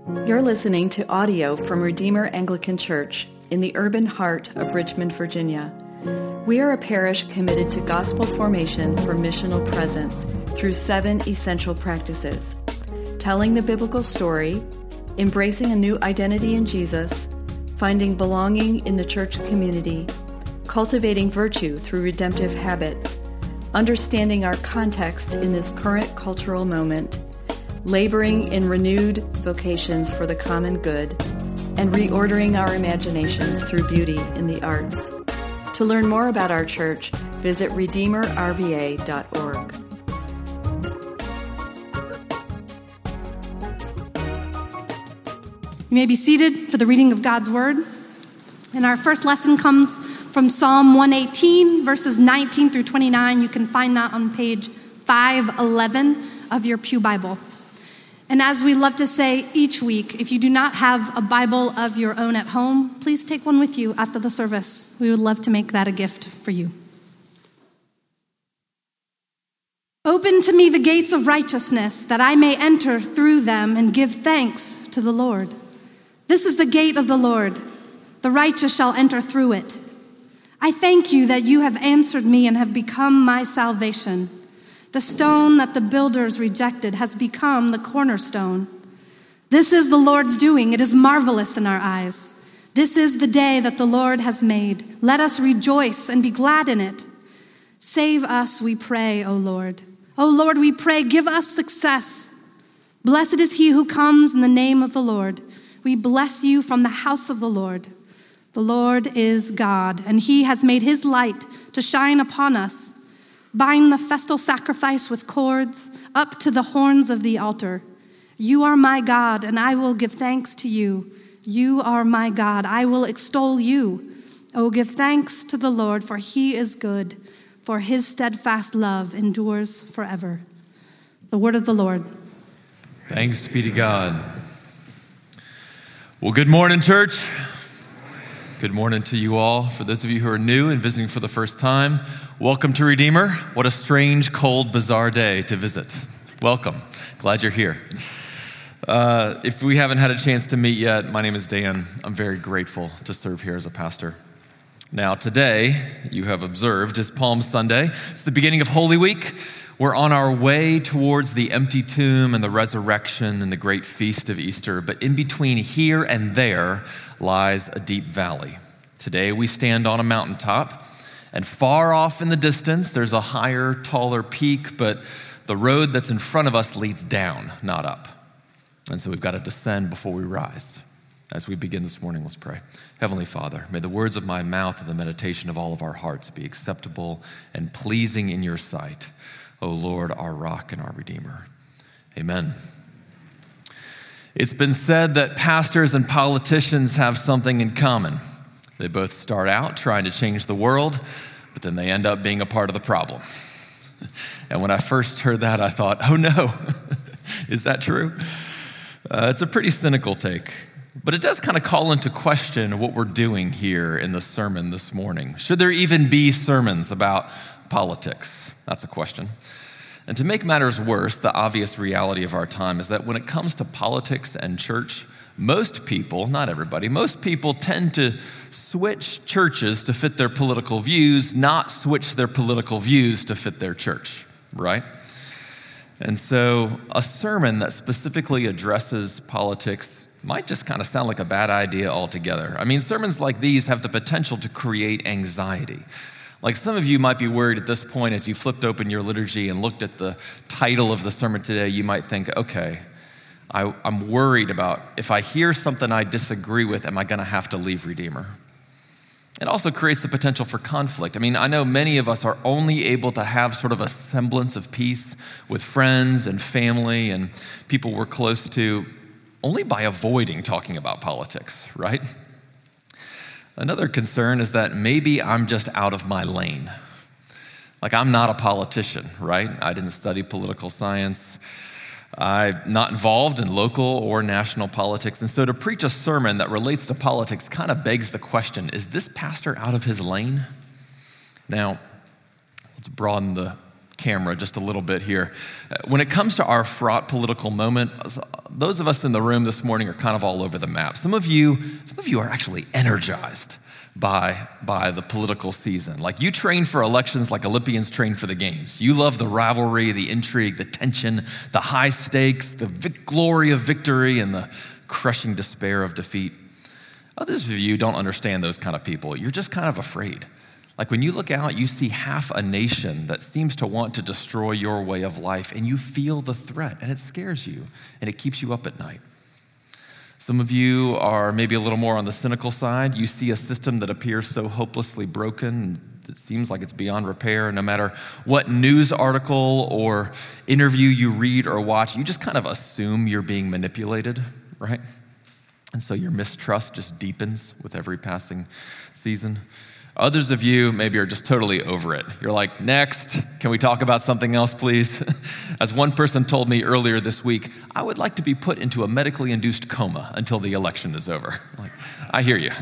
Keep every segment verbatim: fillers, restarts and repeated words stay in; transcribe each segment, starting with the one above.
You're listening to audio from Redeemer Anglican Church in the urban heart of Richmond, Virginia. We are a parish committed to gospel formation for missional presence through seven essential practices: telling the biblical story, embracing a new identity in Jesus, finding belonging in the church community, cultivating virtue through redemptive habits, understanding our context in this current cultural moment, laboring in renewed vocations for the common good, and reordering our imaginations through beauty in the arts. To learn more about our church, visit redeemer r v a dot org. You may be seated for the reading of God's Word. And our first lesson comes from Psalm one eighteen, verses nineteen through twenty-nine. You can find that on page five eleven of your Pew Bible. And as we love to say each week, if you do not have a Bible of your own at home, please take one with you after the service. We would love to make that a gift for you. Open to me the gates of righteousness, that I may enter through them and give thanks to the Lord. This is the gate of the Lord. The righteous shall enter through it. I thank you that you have answered me and have become my salvation. The stone that the builders rejected has become the cornerstone. This is the Lord's doing. It is marvelous in our eyes. This is the day that the Lord has made. Let us rejoice and be glad in it. Save us, we pray, O Lord. O Lord, we pray, give us success. Blessed is he who comes in the name of the Lord. We bless you from the house of the Lord. The Lord is God, and he has made his light to shine upon us. Bind the festal sacrifice with cords up to the horns of the altar. You are my God, and I will give thanks to you. You are my God, I will extol you. Oh, give thanks to the Lord, for he is good, for his steadfast love endures forever. The word of the Lord. Thanks be to God. Well, good morning, church. Good morning to you all. For those of you who are new and visiting for the first time, welcome to Redeemer. What a strange, cold, bizarre day to visit. Welcome. Glad you're here. Uh, if we haven't had a chance to meet yet, my name is Dan. I'm very grateful to serve here as a pastor. Now, today, you have observed, is Palm Sunday. It's the beginning of Holy Week. We're on our way towards the empty tomb and the resurrection and the great feast of Easter. But in between here and there lies a deep valley. Today, we stand on a mountaintop. And far off in the distance, there's a higher, taller peak, but the road that's in front of us leads down, not up. And so we've got to descend before we rise. As we begin this morning, let's pray. Heavenly Father, may the words of my mouth and the meditation of all of our hearts be acceptable and pleasing in your sight, O Lord, our rock and our Redeemer. Amen. It's been said that pastors and politicians have something in common. They both start out trying to change the world, but then they end up being a part of the problem. And when I first heard that, I thought, oh no, is that true? Uh, it's a pretty cynical take, but it does kind of call into question what we're doing here in the sermon this morning. Should there even be sermons about politics? That's a question. And to make matters worse, the obvious reality of our time is that when it comes to politics and church, most people, not everybody, most people tend to switch churches to fit their political views, not switch their political views to fit their church, right? And so a sermon that specifically addresses politics might just kind of sound like a bad idea altogether. I mean, sermons like these have the potential to create anxiety. Like some of you might be worried at this point as you flipped open your liturgy and looked at the title of the sermon today, you might think, okay, I, I'm worried about if I hear something I disagree with, am I gonna have to leave Redeemer? It also creates the potential for conflict. I mean, I know many of us are only able to have sort of a semblance of peace with friends and family and people we're close to only by avoiding talking about politics, right? Another concern is that maybe I'm just out of my lane. Like I'm not a politician, right? I didn't study political science. I'm not involved in local or national politics. And so to preach a sermon that relates to politics kind of begs the question, is this pastor out of his lane? Now, let's broaden the camera just a little bit here. When it comes to our fraught political moment, those of us in the room this morning are kind of all over the map. Some of you, some of you are actually energized by, by the political season. Like you train for elections like Olympians train for the games. You love the rivalry, the intrigue, the tension, the high stakes, the vic- glory of victory, and the crushing despair of defeat. Others of you don't understand those kind of people. You're just kind of afraid. Like when you look out, you see half a nation that seems to want to destroy your way of life, and you feel the threat, and it scares you, and it keeps you up at night. Some of you are maybe a little more on the cynical side. You see a system that appears so hopelessly broken, it seems like it's beyond repair. No matter what news article or interview you read or watch, you just kind of assume you're being manipulated, right? And so your mistrust just deepens with every passing season. Others of you maybe are just totally over it. You're like, next, can we talk about something else, please? As one person told me earlier this week, I would like to be put into a medically induced coma until the election is over. Like, I hear you.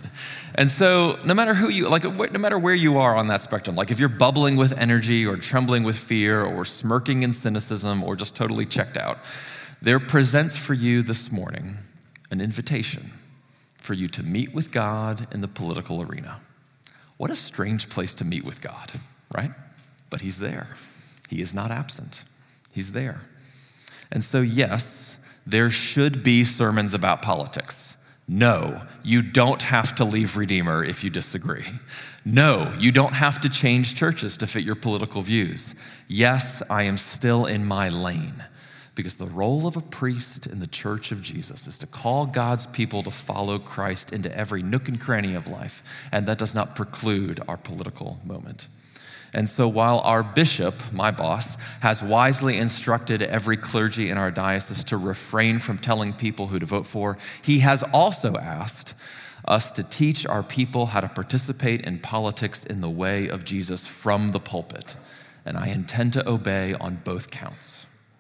And so no matter who you, like no matter where you are on that spectrum, like if you're bubbling with energy or trembling with fear or smirking in cynicism or just totally checked out, there presents for you this morning an invitation for you to meet with God in the political arena. What a strange place to meet with God, right? But he's there. He is not absent. He's there. And so, yes, there should be sermons about politics. No, you don't have to leave Redeemer if you disagree. No, you don't have to change churches to fit your political views. Yes, I am still in my lane. Because the role of a priest in the church of Jesus is to call God's people to follow Christ into every nook and cranny of life, and that does not preclude our political moment. And so while our bishop, my boss, has wisely instructed every clergy in our diocese to refrain from telling people who to vote for, he has also asked us to teach our people how to participate in politics in the way of Jesus from the pulpit. And I intend to obey on both counts.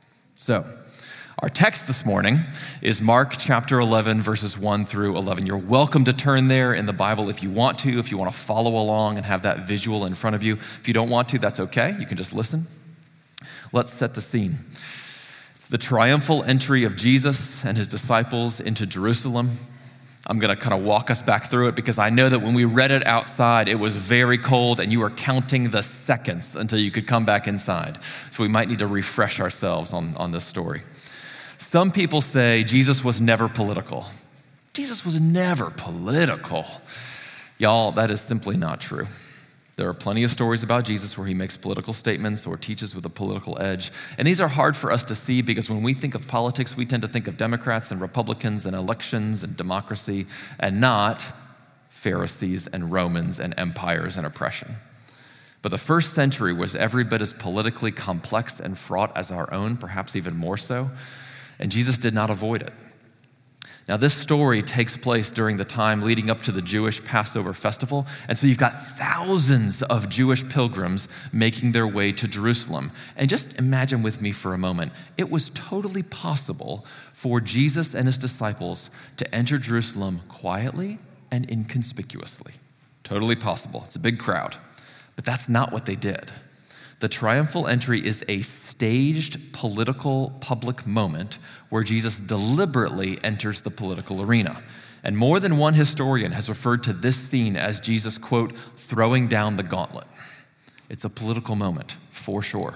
So, our text this morning is Mark chapter eleven, verses one through eleven. You're welcome to turn there in the Bible if you want to, if you want to follow along and have that visual in front of you. If you don't want to, that's okay. You can just listen. Let's set the scene. It's the triumphal entry of Jesus and his disciples into Jerusalem. I'm going to kind of walk us back through it because I know that when we read it outside, it was very cold and you were counting the seconds until you could come back inside. So we might need to refresh ourselves on, on this story. Some people say Jesus was never political. Jesus was never political. Y'all, that is simply not true. There are plenty of stories about Jesus where he makes political statements or teaches with a political edge. And these are hard for us to see because when we think of politics, we tend to think of Democrats and Republicans and elections and democracy and not Pharisees and Romans and empires and oppression. But the first century was every bit as politically complex and fraught as our own, perhaps even more so. And Jesus did not avoid it. Now, this story takes place during the time leading up to the Jewish Passover festival. And so you've got thousands of Jewish pilgrims making their way to Jerusalem. And just imagine with me for a moment, it was totally possible for Jesus and his disciples to enter Jerusalem quietly and inconspicuously. Totally possible. It's a big crowd. But that's not what they did. The triumphal entry is a staged political public moment where Jesus deliberately enters the political arena. And more than one historian has referred to this scene as Jesus, quote, throwing down the gauntlet. It's a political moment, for sure.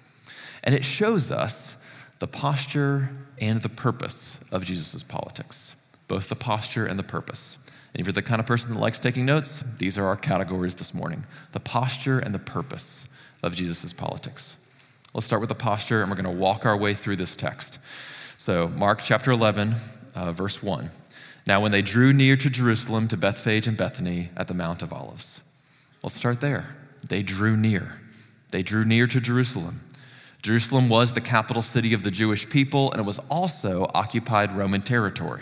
And it shows us the posture and the purpose of Jesus' politics, both the posture and the purpose. And if you're the kind of person that likes taking notes, these are our categories this morning, the posture and the purpose of Jesus' politics. Let's start with the posture, and we're going to walk our way through this text. So Mark chapter eleven, uh, verse one. Now when they drew near to Jerusalem, to Bethphage and Bethany at the Mount of Olives. Let's start there. They drew near. They drew near to Jerusalem. Jerusalem was the capital city of the Jewish people, and it was also occupied Roman territory.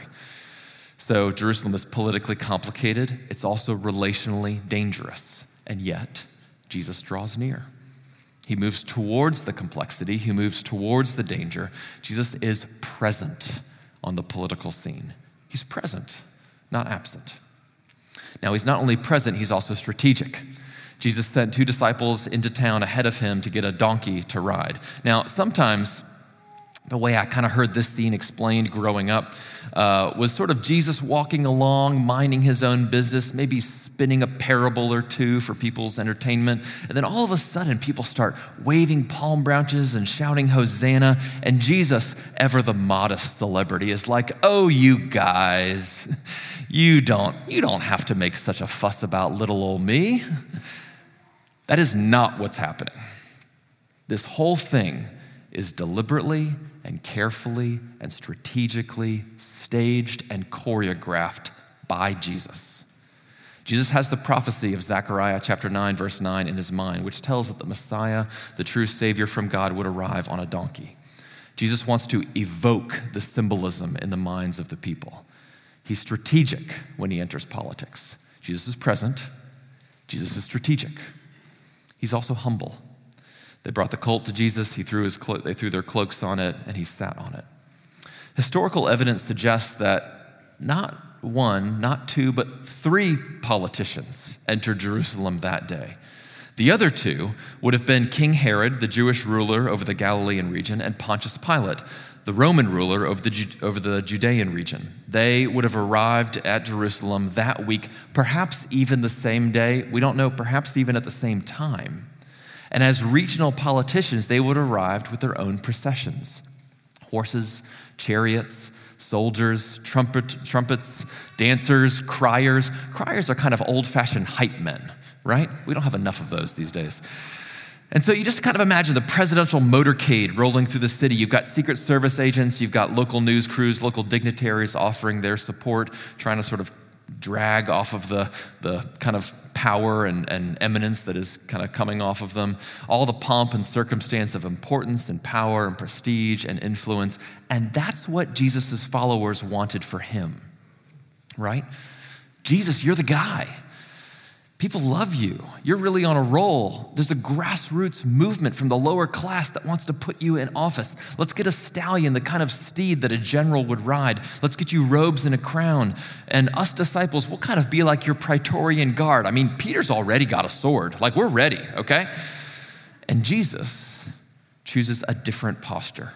So Jerusalem is politically complicated. It's also relationally dangerous. And yet, Jesus draws near. He moves towards the complexity. He moves towards the danger. Jesus is present on the political scene. He's present, not absent. Now, he's not only present, he's also strategic. Jesus sent two disciples into town ahead of him to get a donkey to ride. Now, sometimes the way I kind of heard this scene explained growing up uh, was sort of Jesus walking along, minding his own business, maybe spinning a parable or two for people's entertainment. And then all of a sudden, people start waving palm branches and shouting Hosanna. And Jesus, ever the modest celebrity, is like, oh, you guys, you don't, you don't have to make such a fuss about little old me. That is not what's happening. This whole thing is deliberately and carefully and strategically staged and choreographed by Jesus. Jesus has the prophecy of Zechariah chapter nine, verse nine in his mind, which tells that the Messiah, the true Savior from God, would arrive on a donkey. Jesus wants to evoke the symbolism in the minds of the people. He's strategic when he enters politics. Jesus is present. Jesus is strategic. He's also humble. They brought the colt to Jesus. He threw his clo- they threw their cloaks on it, and he sat on it. Historical evidence suggests that not one, not two, but three politicians entered Jerusalem that day. The other two would have been King Herod, the Jewish ruler over the Galilean region, and Pontius Pilate, the Roman ruler over the, Ju- over the Judean region. They would have arrived at Jerusalem that week, perhaps even the same day. We don't know, perhaps even at the same time. And as regional politicians, they would have arrived with their own processions. Horses, chariots, soldiers, trumpet, trumpets, dancers, criers. Criers are kind of old-fashioned hype men, right? We don't have enough of those these days. And so you just kind of imagine the presidential motorcade rolling through the city. You've got Secret Service agents, you've got local news crews, local dignitaries offering their support, trying to sort of drag off of the, the kind of power and, and eminence that is kind of coming off of them, all the pomp and circumstance of importance and power and prestige and influence. And that's what Jesus' followers wanted for him, right? Jesus, you're the guy. People love you. You're really on a roll. There's a grassroots movement from the lower class that wants to put you in office. Let's get a stallion, the kind of steed that a general would ride. Let's get you robes and a crown. And us disciples, we'll kind of be like your Praetorian Guard. I mean, Peter's already got a sword. Like, we're ready, okay? And Jesus chooses a different posture.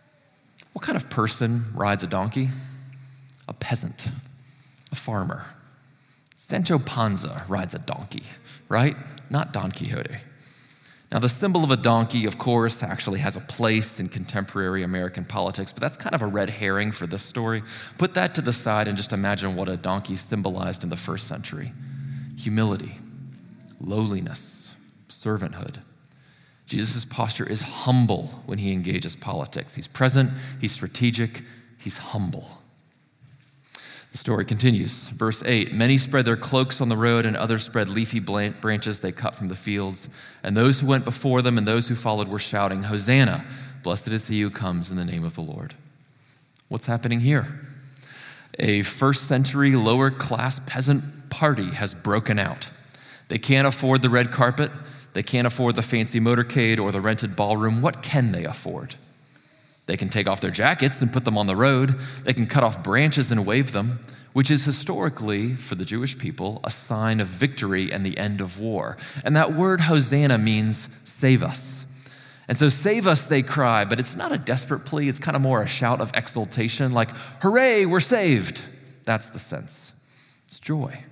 What kind of person rides a donkey? A peasant, a farmer. Sancho Panza rides a donkey, right? Not Don Quixote. Now, the symbol of a donkey, of course, actually has a place in contemporary American politics, but that's kind of a red herring for this story. Put that to the side and just imagine what a donkey symbolized in the first century. Humility, lowliness, servanthood. Jesus' posture is humble when he engages politics. He's present, he's strategic, he's humble. The story continues. Verse eight, many spread their cloaks on the road and others spread leafy branches they cut from the fields. And those who went before them and those who followed were shouting, Hosanna, blessed is he who comes in the name of the Lord. What's happening here? A first century lower class peasant party has broken out. They can't afford the red carpet. They can't afford the fancy motorcade or the rented ballroom. What can they afford? They can take off their jackets and put them on the road. They can cut off branches and wave them, which is historically, for the Jewish people, a sign of victory and the end of war. And that word Hosanna means save us. And so save us, they cry, but it's not a desperate plea. It's kind of more a shout of exultation, like, hooray, we're saved. That's the sense. It's joy.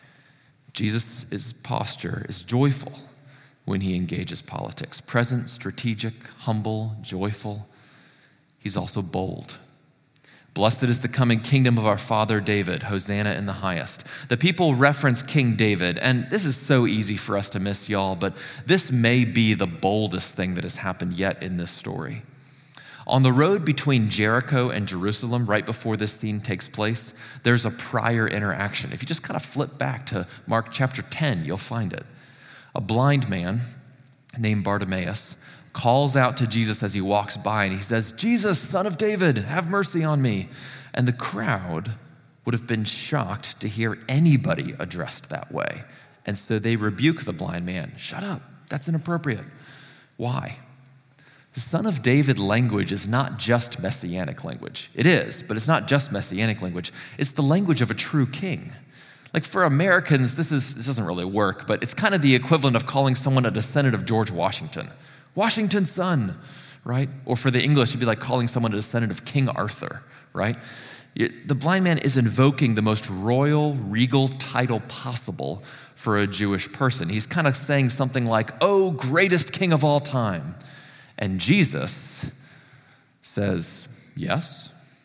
Jesus' posture is joyful when he engages politics. Present, strategic, humble, joyful. He's also bold. Blessed is the coming kingdom of our father David, Hosanna in the highest. The people reference King David, and this is so easy for us to miss, y'all, but this may be the boldest thing that has happened yet in this story. On the road between Jericho and Jerusalem, right before this scene takes place, there's a prior interaction. If you just kind of flip back to Mark chapter ten, you'll find it. A blind man named Bartimaeus calls out to Jesus as he walks by, and he says, Jesus, son of David, have mercy on me. And the crowd would have been shocked to hear anybody addressed that way. And so they rebuke the blind man. Shut up, that's inappropriate. Why? The son of David language is not just messianic language. It is, but it's not just messianic language. It's the language of a true king. Like for Americans, this is this doesn't really work, but it's kind of the equivalent of calling someone a descendant of George Washington. Washington's son, right? Or for the English, it'd be like calling someone a descendant of King Arthur, right? The blind man is invoking the most royal, regal title possible for a Jewish person. He's kind of saying something like, "Oh, greatest king of all time." And Jesus says, yes.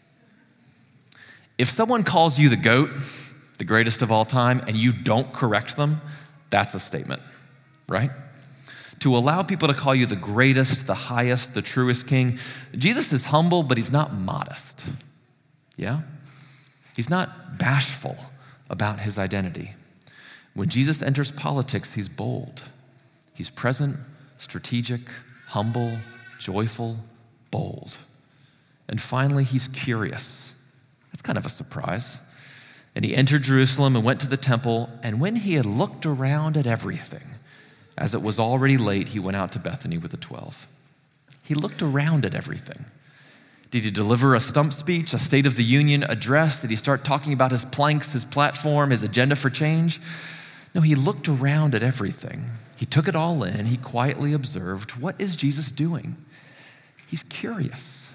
If someone calls you the GOAT, the greatest of all time, and you don't correct them, that's a statement, right? To allow people to call you the greatest, the highest, the truest king, Jesus is humble, but he's not modest. Yeah? He's not bashful about his identity. When Jesus enters politics, he's bold. He's present, strategic, humble, joyful, bold. And finally, he's curious. That's kind of a surprise. And he entered Jerusalem and went to the temple, and when he had looked around at everything, as it was already late, he went out to Bethany with the twelve. He looked around at everything. Did he deliver a stump speech, a State of the Union address? Did he start talking about his planks, his platform, his agenda for change? No, he looked around at everything. He took it all in. He quietly observed, what is Jesus doing? He's curious.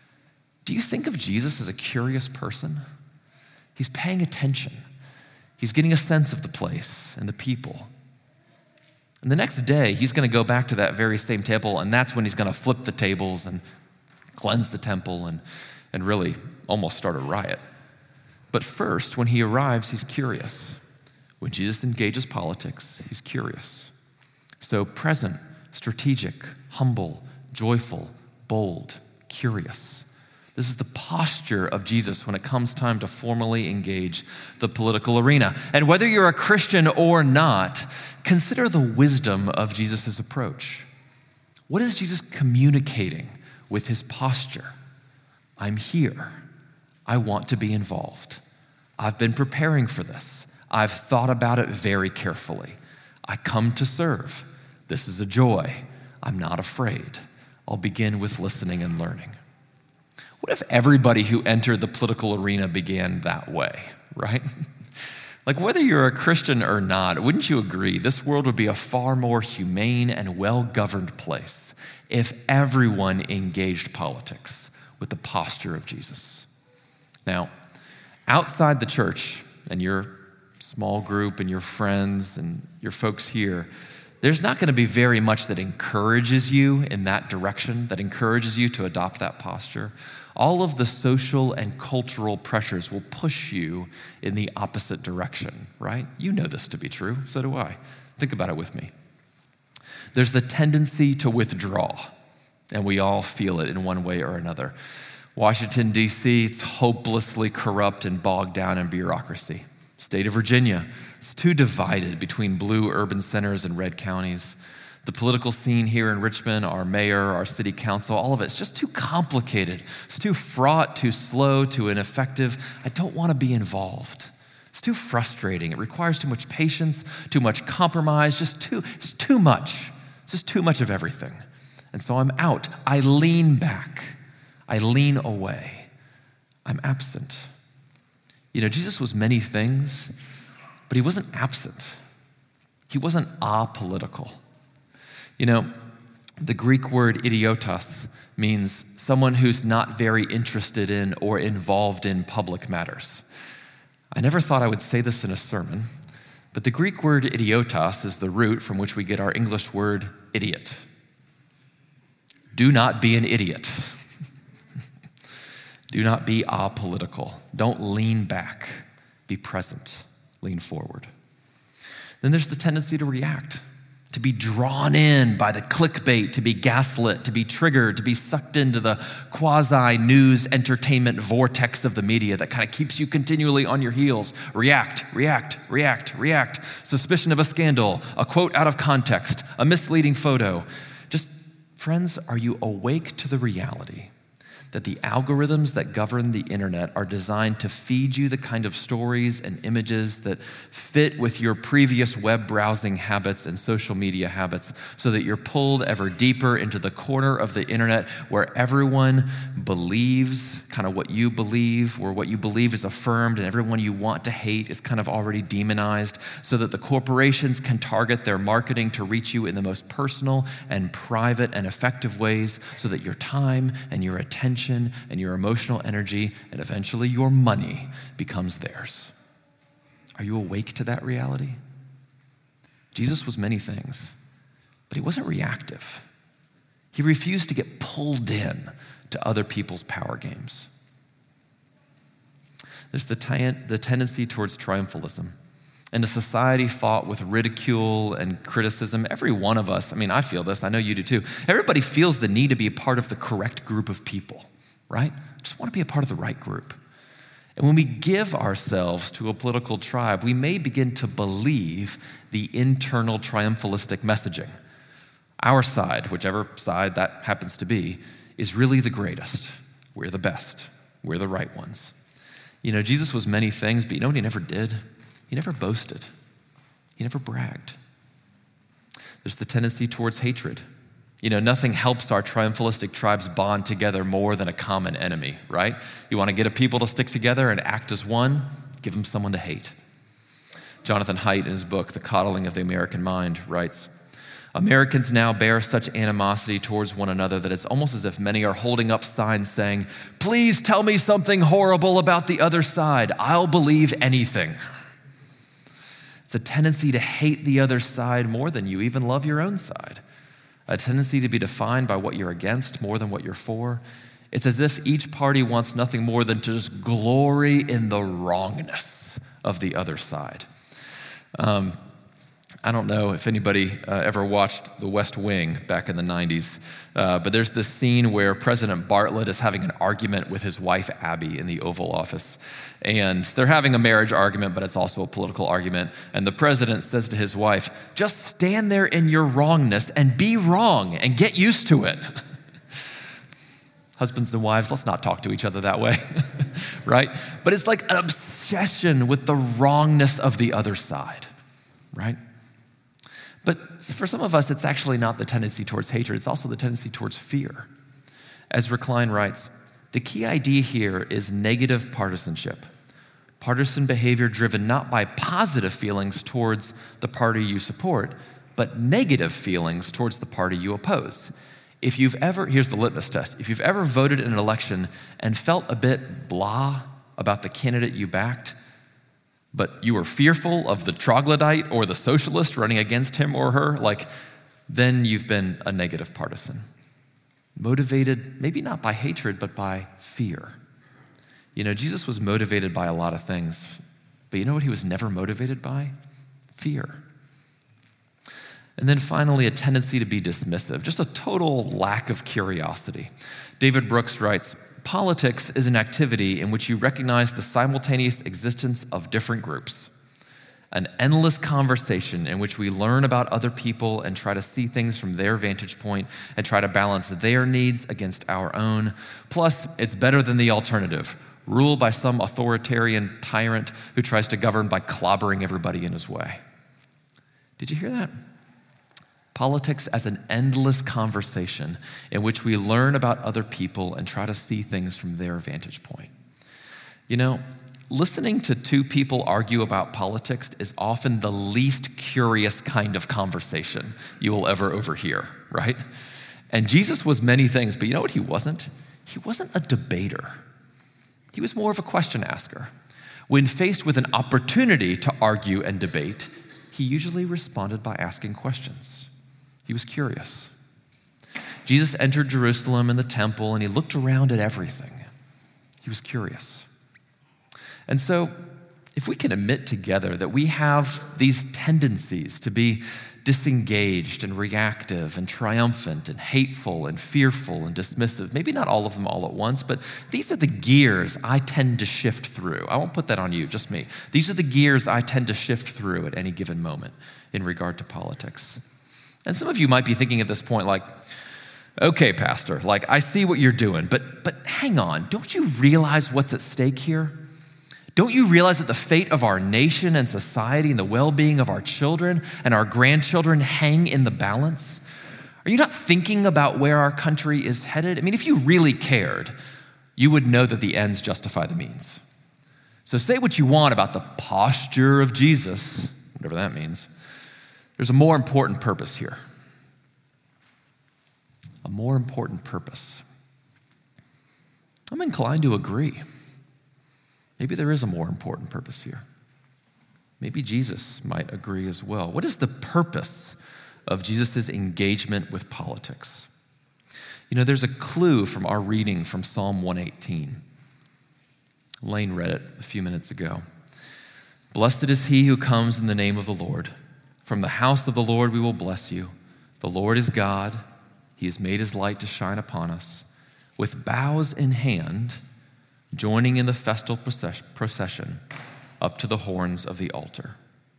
Do you think of Jesus as a curious person? He's paying attention. He's getting a sense of the place and the people. And the next day, he's going to go back to that very same table, and that's when he's going to flip the tables and cleanse the temple and, and really almost start a riot. But first, when he arrives, he's curious. When Jesus engages politics, he's curious. So present, strategic, humble, joyful, bold, curious. This is the posture of Jesus when it comes time to formally engage the political arena. And whether you're a Christian or not, consider the wisdom of Jesus' approach. What is Jesus communicating with his posture? I'm here. I want to be involved. I've been preparing for this. I've thought about it very carefully. I come to serve. This is a joy. I'm not afraid. I'll begin with listening and learning. What if everybody who entered the political arena began that way, right? Like whether you're a Christian or not, wouldn't you agree this world would be a far more humane and well-governed place if everyone engaged politics with the posture of Jesus? Now, outside the church and your small group and your friends and your folks here, there's not going to be very much that encourages you in that direction, that encourages you to adopt that posture. All of the social and cultural pressures will push you in the opposite direction, right? You know this to be true, so do I. Think about it with me. There's the tendency to withdraw, and we all feel it in one way or another. Washington, D C, it's hopelessly corrupt and bogged down in bureaucracy. State of Virginia, it's too divided between blue urban centers and red counties. The political scene here in Richmond, our mayor, our city council, all of it's just too complicated. It's too fraught, too slow, too ineffective. I don't want to be involved. It's too frustrating. It requires too much patience, too much compromise, just too, it's too much. It's just too much of everything. And so I'm out. I lean back. I lean away. I'm absent. You know, Jesus was many things, but he wasn't absent. He wasn't apolitical. You know, the Greek word idiotos means someone who's not very interested in or involved in public matters. I never thought I would say this in a sermon, but the Greek word idiotos is the root from which we get our English word idiot. Do not be an idiot. Do not be apolitical. Don't lean back. Be present. Lean forward. Then there's the tendency to react, to be drawn in by the clickbait, to be gaslit, to be triggered, to be sucked into the quasi-news entertainment vortex of the media that kind of keeps you continually on your heels. React, react, react, react. Suspicion of a scandal, a quote out of context, a misleading photo. Just, friends, are you awake to the reality that the algorithms that govern the internet are designed to feed you the kind of stories and images that fit with your previous web browsing habits and social media habits, so that you're pulled ever deeper into the corner of the internet where everyone believes kind of what you believe, or what you believe is affirmed, and everyone you want to hate is kind of already demonized, so that the corporations can target their marketing to reach you in the most personal and private and effective ways, so that your time and your attention and your emotional energy and eventually your money becomes theirs. Are you awake to that reality? Jesus was many things, but he wasn't reactive. He refused to get pulled in to other people's power games. There's the, t- the tendency towards triumphalism. In a society fought with ridicule and criticism, every one of us, I mean, I feel this, I know you do too, everybody feels the need to be a part of the correct group of people, right? Just want to be a part of the right group. And when we give ourselves to a political tribe, we may begin to believe the internal triumphalistic messaging. Our side, whichever side that happens to be, is really the greatest. We're the best. We're the right ones. You know, Jesus was many things, but you know what he never did? He never boasted. He never bragged. There's the tendency towards hatred. You know, nothing helps our triumphalistic tribes bond together more than a common enemy, right? You want to get a people to stick together and act as one, give them someone to hate. Jonathan Haidt, in his book, The Coddling of the American Mind, writes, Americans now bear such animosity towards one another that it's almost as if many are holding up signs saying, please tell me something horrible about the other side. I'll believe anything. It's a tendency to hate the other side more than you even love your own side. A tendency to be defined by what you're against more than what you're for. It's as if each party wants nothing more than to just glory in the wrongness of the other side. Um, I don't know if anybody uh, ever watched The West Wing back in the nineties, uh, but there's this scene where President Bartlet is having an argument with his wife, Abby, in the Oval Office. And they're having a marriage argument, but it's also a political argument. And the president says to his wife, just stand there in your wrongness and be wrong and get used to it. Husbands and wives, let's not talk to each other that way, right? But it's like an obsession with the wrongness of the other side, right? But for some of us, it's actually not the tendency towards hatred. It's also the tendency towards fear. As Recline writes, the key idea here is negative partisanship. Partisan behavior driven not by positive feelings towards the party you support, but negative feelings towards the party you oppose. If you've ever, here's the litmus test, if you've ever voted in an election and felt a bit blah about the candidate you backed, but you were fearful of the troglodyte or the socialist running against him or her, like, then you've been a negative partisan. Motivated, maybe not by hatred, but by fear. You know, Jesus was motivated by a lot of things, but you know what he was never motivated by? Fear. And then finally, a tendency to be dismissive, just a total lack of curiosity. David Brooks writes, politics is an activity in which you recognize the simultaneous existence of different groups, an endless conversation in which we learn about other people and try to see things from their vantage point and try to balance their needs against our own. Plus, it's better than the alternative, ruled by some authoritarian tyrant who tries to govern by clobbering everybody in his way. Did you hear that? Politics as an endless conversation in which we learn about other people and try to see things from their vantage point. You know, listening to two people argue about politics is often the least curious kind of conversation you will ever overhear, right? And Jesus was many things, but you know what he wasn't? He wasn't a debater. He was more of a question asker. When faced with an opportunity to argue and debate, he usually responded by asking questions. He was curious. Jesus entered Jerusalem and the temple, and he looked around at everything. He was curious. And so, if we can admit together that we have these tendencies to be disengaged and reactive and triumphant and hateful and fearful and dismissive, maybe not all of them all at once, but these are the gears I tend to shift through. I won't put that on you, just me. These are the gears I tend to shift through at any given moment in regard to politics. And some of you might be thinking at this point, like, Okay, Pastor, like I see what you're doing, but but hang on, don't you realize what's at stake here? Don't you realize that the fate of our nation and society and the well-being of our children and our grandchildren hang in the balance? Are you not thinking about where our country is headed? I mean, if you really cared, you would know that the ends justify the means. So say what you want about the posture of Jesus, whatever that means. There's a more important purpose here. A more important purpose. I'm inclined to agree. Maybe there is a more important purpose here. Maybe Jesus might agree as well. What is the purpose of Jesus' engagement with politics? You know, there's a clue from our reading from Psalm one eighteen. Lane read it a few minutes ago. Blessed is he who comes in the name of the Lord. From the house of the Lord we will bless you. The Lord is God. He has made his light to shine upon us. With boughs in hand, joining in the festal procession up to the horns of the altar.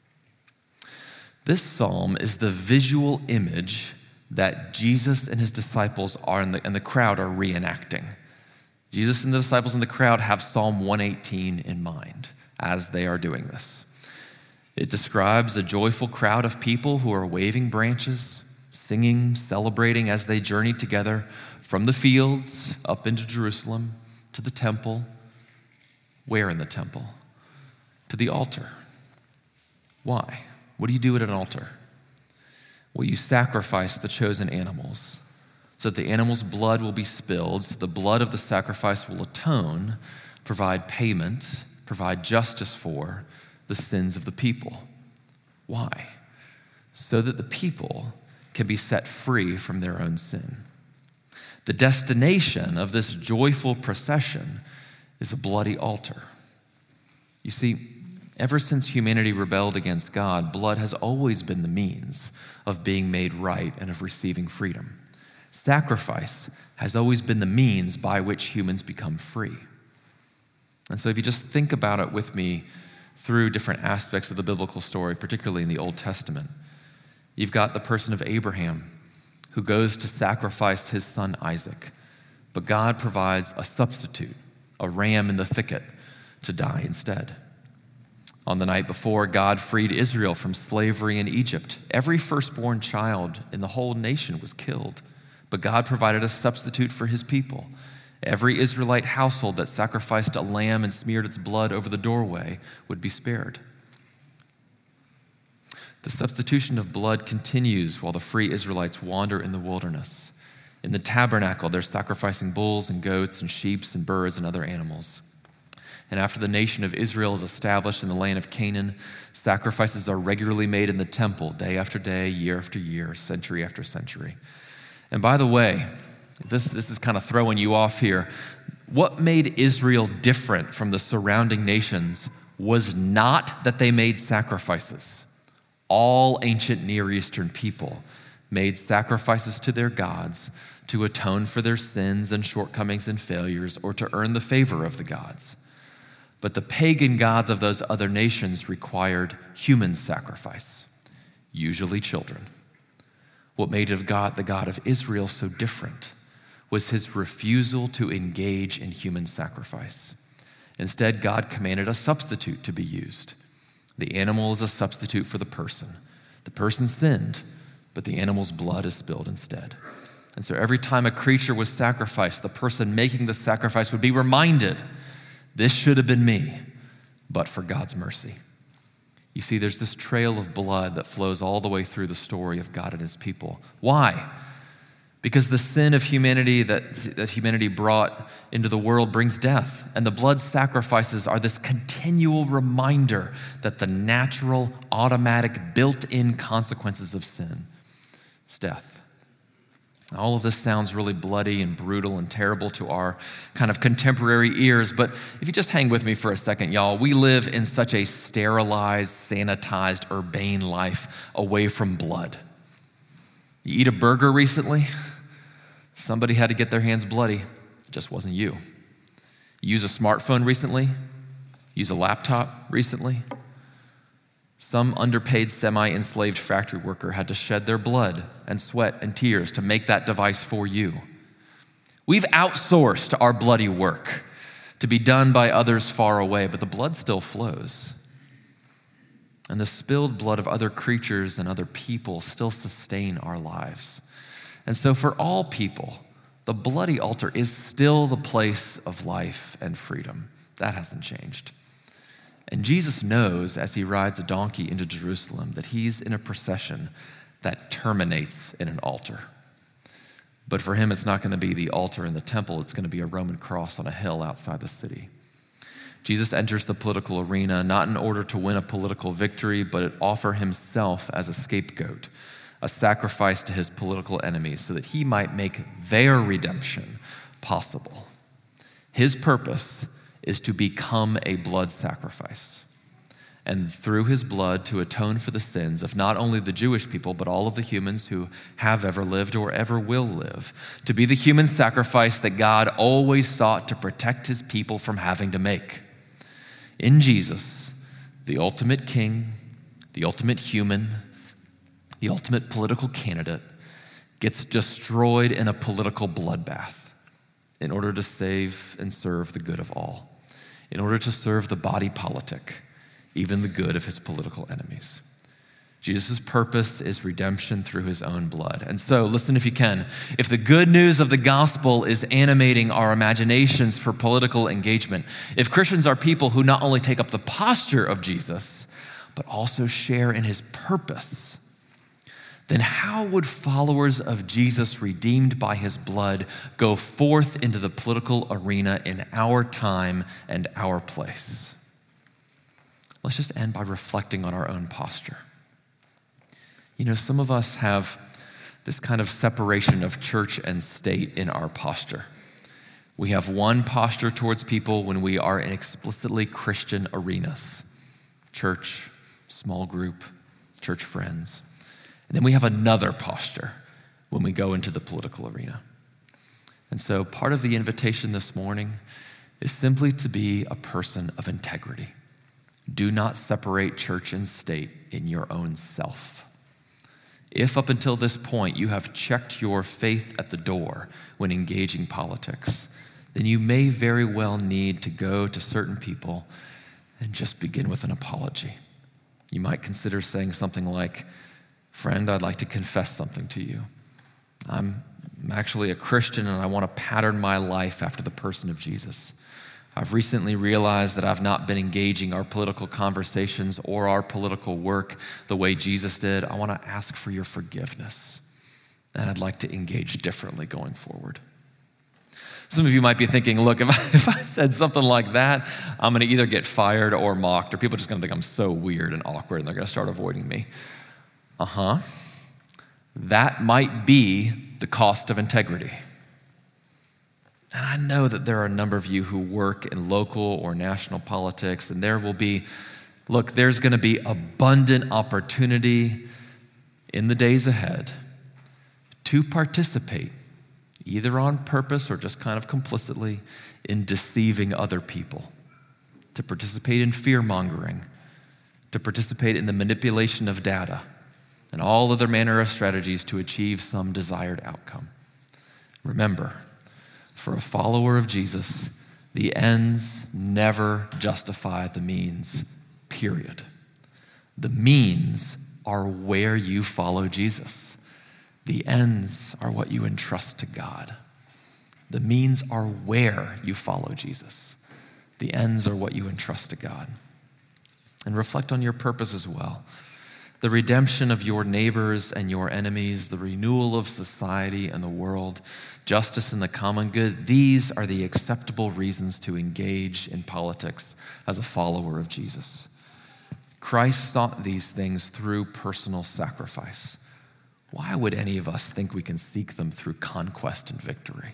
This psalm is the visual image that Jesus and his disciples are in the, and the crowd are reenacting. Jesus and the disciples in the crowd have Psalm one eighteen in mind as they are doing this. It describes a joyful crowd of people who are waving branches, singing, celebrating as they journey together from the fields up into Jerusalem to the temple. Where in the temple? To the altar. Why? What do you do at an altar? Well, you sacrifice the chosen animals so that the animal's blood will be spilled, so the blood of the sacrifice will atone, provide payment, provide justice for the sins of the people. Why? So that the people can be set free from their own sin. The destination of this joyful procession is a bloody altar. You see, ever since humanity rebelled against God, blood has always been the means of being made right and of receiving freedom. Sacrifice has always been the means by which humans become free. And so if you just think about it with me through different aspects of the biblical story, particularly in the Old Testament, you've got the person of Abraham who goes to sacrifice his son Isaac, but God provides a substitute, a ram in the thicket to die instead. On the night before, God freed Israel from slavery in Egypt. Every firstborn child in the whole nation was killed, but God provided a substitute for his people. Every Israelite household that sacrificed a lamb and smeared its blood over the doorway would be spared. The substitution of blood continues while the free Israelites wander in the wilderness. In the tabernacle, they're sacrificing bulls and goats and sheep and birds and other animals. And after the nation of Israel is established in the land of Canaan, sacrifices are regularly made in the temple day after day, year after year, century after century. And by the way, this, this is kind of throwing you off here. What made Israel different from the surrounding nations was not that they made sacrifices. All ancient Near Eastern people made sacrifices to their gods to atone for their sins and shortcomings and failures or to earn the favor of the gods. But the pagan gods of those other nations required human sacrifice, usually children. What made of God the God of Israel so different was his refusal to engage in human sacrifice. Instead, God commanded a substitute to be used. The animal is a substitute for the person. The person sinned, but the animal's blood is spilled instead. And so every time a creature was sacrificed, the person making the sacrifice would be reminded, this should have been me, but for God's mercy. You see, there's this trail of blood that flows all the way through the story of God and his people. Why? Because the sin of humanity that, that humanity brought into the world brings death. And the blood sacrifices are this continual reminder that the natural, automatic, built-in consequences of sin is death. All of this sounds really bloody and brutal and terrible to our kind of contemporary ears, but if you just hang with me for a second, y'all, we live in such a sterilized, sanitized, urbane life away from blood. You eat a burger recently, somebody had to get their hands bloody. It just wasn't you. You use a smartphone recently, use a laptop recently, Some underpaid semi-enslaved factory worker had to shed their blood and sweat and tears to make that device for you. We've outsourced our bloody work to be done by others far away, but the blood still flows. And the spilled blood of other creatures and other people still sustain our lives. And so for all people, the bloody altar is still the place of life and freedom. That hasn't changed. And Jesus knows as he rides a donkey into Jerusalem that he's in a procession that terminates in an altar. But for him, it's not going to be the altar in the temple. It's going to be a Roman cross on a hill outside the city. Jesus enters the political arena not in order to win a political victory, but to offer himself as a scapegoat, a sacrifice to his political enemies so that he might make their redemption possible. His purpose is to become a blood sacrifice, and through his blood to atone for the sins of not only the Jewish people, but all of the humans who have ever lived or ever will live, to be the human sacrifice that God always sought to protect his people from having to make. In Jesus, the ultimate king, the ultimate human, the ultimate political candidate gets destroyed in a political bloodbath in order to save and serve the good of all, in order to serve the body politic, even the good of his political enemies. Jesus' purpose is redemption through his own blood. And so, listen if you can, if the good news of the gospel is animating our imaginations for political engagement, if Christians are people who not only take up the posture of Jesus, but also share in his purpose, then how would followers of Jesus redeemed by his blood go forth into the political arena in our time and our place? Let's just end by reflecting on our own posture. You know, some of us have this kind of separation of church and state in our posture. We have one posture towards people when we are in explicitly Christian arenas, church, small group, church friends. And then we have another posture when we go into the political arena. And so part of the invitation this morning is simply to be a person of integrity. Do not separate church and state in your own self. If up until this point you have checked your faith at the door when engaging politics, then you may very well need to go to certain people and just begin with an apology. You might consider saying something like, "Friend, I'd like to confess something to you. I'm actually a Christian and I want to pattern my life after the person of Jesus. I've recently realized that I've not been engaging our political conversations or our political work the way Jesus did. I want to ask for your forgiveness, and I'd like to engage differently going forward." Some of you might be thinking, look, if I, if I said something like that, I'm going to either get fired or mocked, or people are just going to think I'm so weird and awkward, and they're going to start avoiding me. Uh-huh. That might be the cost of integrity. And I know that there are a number of you who work in local or national politics, and there will be, look, there's going to be abundant opportunity in the days ahead to participate, either on purpose or just kind of complicitly, in deceiving other people, to participate in fear-mongering, to participate in the manipulation of data, and all other manner of strategies to achieve some desired outcome. Remember, for a follower of Jesus, the ends never justify the means, period. The means are where you follow Jesus. The ends are what you entrust to God. The means are where you follow Jesus. The ends are what you entrust to God. And reflect on your purpose as well. The redemption of your neighbors and your enemies, the renewal of society and the world, justice and the common good, these are the acceptable reasons to engage in politics as a follower of Jesus. Christ sought these things through personal sacrifice. Why would any of us think we can seek them through conquest and victory?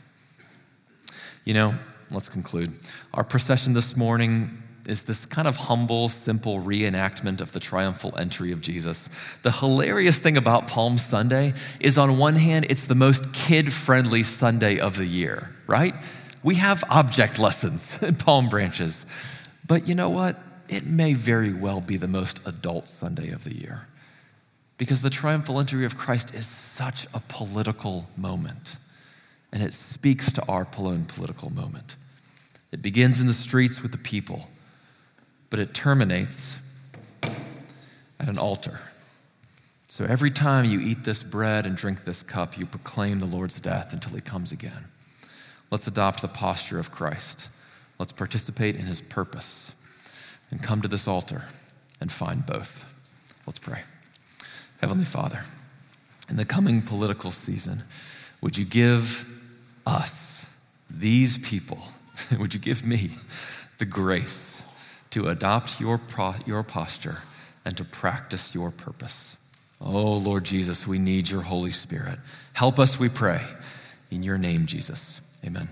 You know, let's conclude. Our procession this morning is this kind of humble, simple reenactment of the triumphal entry of Jesus. The hilarious thing about Palm Sunday is, on one hand, it's the most kid-friendly Sunday of the year, right? We have object lessons and palm branches. But you know what? it may very well be the most adult Sunday of the year, because the triumphal entry of Christ is such a political moment, and it speaks to our own political moment. It begins in the streets with the people, but it terminates at an altar. So every time you eat this bread and drink this cup, you proclaim the Lord's death until he comes again. Let's adopt the posture of Christ. Let's participate in his purpose and come to this altar and find both. Let's pray. Heavenly Father, in the coming political season, would you give us, these people, would you give me the grace to adopt your, pro- your posture and to practice your purpose? Oh, Lord Jesus, we need your Holy Spirit. Help us, we pray. In your name, Jesus. Amen.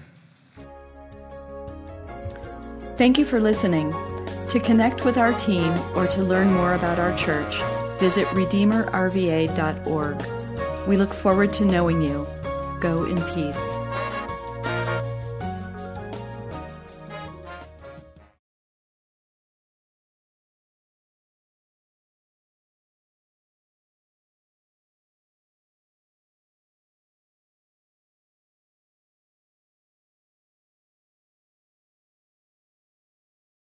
Thank you for listening. To connect with our team or to learn more about our church, visit redeemer r v a dot org. We look forward to knowing you. Go in peace.